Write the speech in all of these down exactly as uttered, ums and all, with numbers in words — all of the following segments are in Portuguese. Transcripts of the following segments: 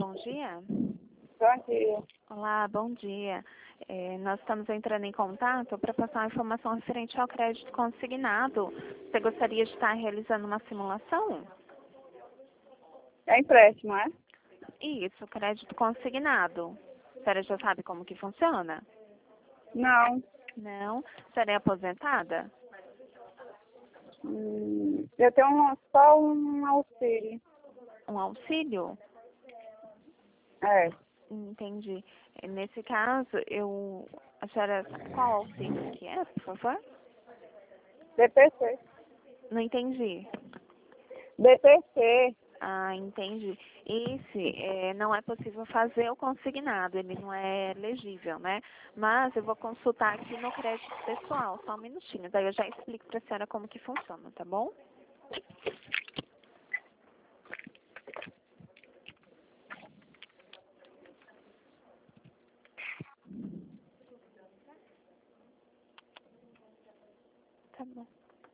bom dia. Bom dia. Olá, bom dia. É, nós estamos entrando em contato para passar uma informação referente ao crédito consignado. Você gostaria de estar realizando uma simulação? É empréstimo, é? Isso, crédito consignado. A senhora já sabe como que funciona? Não. Não? A senhora é aposentada? Hum, eu tenho um- só um auxílio. Um auxílio? É. Entendi. Nesse caso, eu... A senhora... Qual auxílio que é, por favor? B P C. Não entendi. B P C. Ah, entendi. Esse é, não é possível fazer o consignado, ele não é elegível, né? Mas eu vou consultar aqui no crédito pessoal, só um minutinho, daí eu já explico para a senhora como que funciona, tá bom? Tá bom.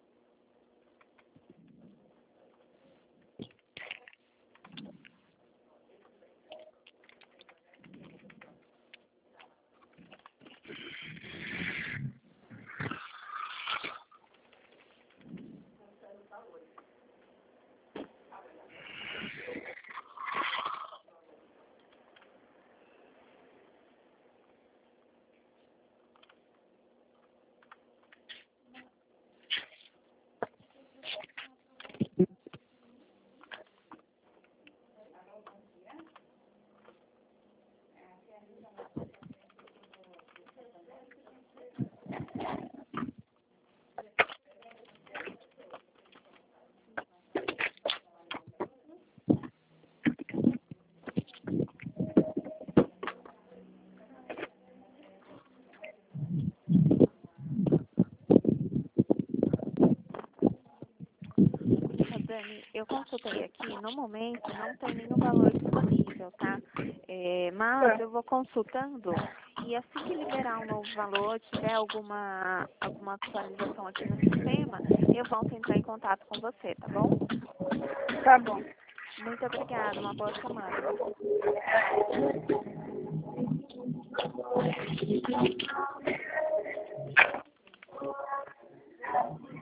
Dani, eu consultei aqui, no momento não tem nenhum valor disponível, tá? É, mas eu vou consultando e assim que liberar um novo valor, tiver alguma, alguma atualização aqui no sistema, eu volto a entrar em contato com você, tá bom? Tá bom. Muito obrigada, uma boa semana.